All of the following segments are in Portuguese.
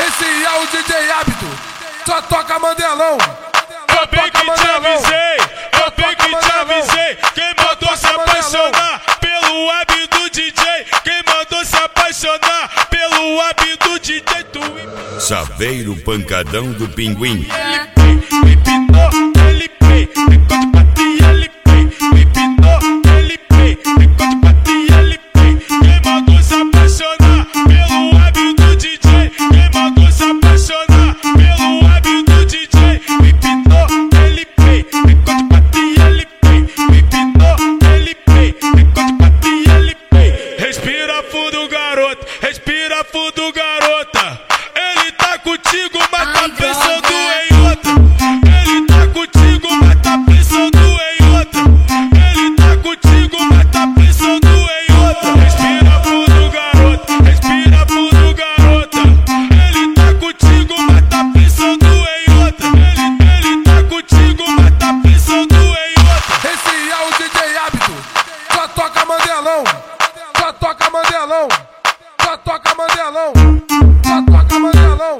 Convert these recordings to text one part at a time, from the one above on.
Esse é o DJ Hábito, só toca Mandelão. Eu bem que te avisei, eu bem que te avisei. Quem mandou se apaixonar pelo hábito do DJ? Quem mandou se apaixonar pelo hábito do DJ? Saveiro Pancadão do Pinguim. Ele pinou, ele pei, enquanto batia ele pei. Ele pinou, ele pei, enquanto batia ele pei. Quem mandou se apaixonar pelo hábito do DJ? Quem mandou se apaixonar pelo hábito do DJ? Ele pinou, ele pei, enquanto batia ele pei. Ele pinou, ele pei, enquanto batia ele pei. Respira fundo, garoto, respira fundo, garota. Ele tá contigo, mas tá pensando em outra. Ele tá contigo, mas tá pensando em outra. Ele tá contigo, mas tá pensando em outra. Respira fundo, garota, respira fundo, garota. Ele tá contigo, mas tá pensando em outra. Ele tá contigo, mas tá pensando em outra. Esse é o DJ Hábito, só toca Mandelão. Só toca Mandelão. Só toca Mandelão. Só toca Mandelão.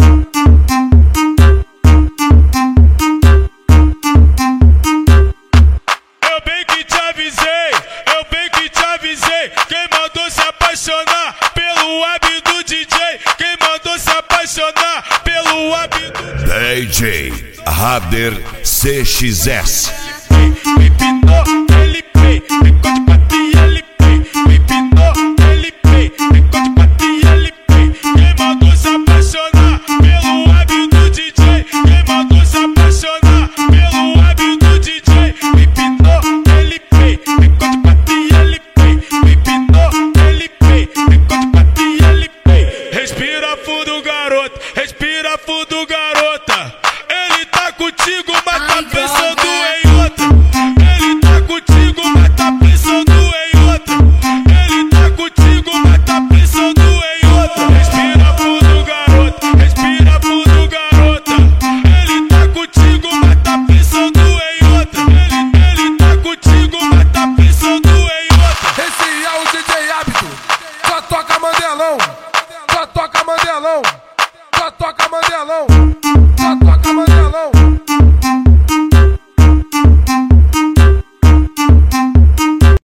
Eu bem que te avisei, eu bem que te avisei. Quem mandou se apaixonar pelo hábito do DJ? Quem mandou se apaixonar pelo hábito do DJ Rader CXS. Me pinou, ele pei, enquanto batia ele pei. Me pinou, ele pei, enquanto batia ele pei. Quem mandou se apaixonar pelo hábito do DJ? Quem mandou se apaixonar pelo hábito do DJ? Me pinou, ele pei, enquanto batia ele pei. Me pinou, ele pei, enquanto batia ele pei. Respira fundo, garoto, respira fundo, garota. Ele tá contigo, mas tá pensando em outra. Ele tá contigo, mas tá pensando em outra. Ele tá contigo, mas tá pensando em outra. Respira fundo, garoto, respira fundo, garota. Ele tá contigo, mas tá pensando em outra. Ele tá contigo, mas tá pensando em outra. Esse é o DJ Hábito, só toca Mandelão. Só toca Mandelão. Só toca Mandelão. Só toca Mandelão.